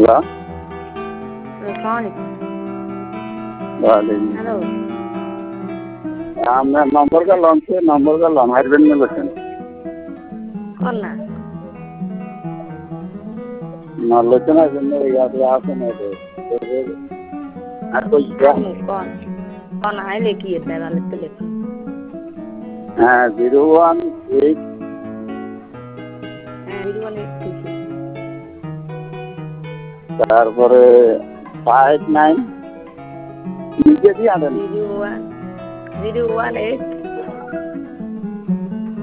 Hello, আসসালামু ওয়ালাইকুম। Hello আপনার নম্বর করলাম হারবেন না বলছেন কল না লোচন হারবেন না আসেন আর কই আইমু কন কন আইলে কি এটা ভালো তো লেখো হ্যাঁ 018 হ্যাঁ বিরুয়ানি ঠিক তারপরে 59 নিজে দিয়ে আনেন 01 018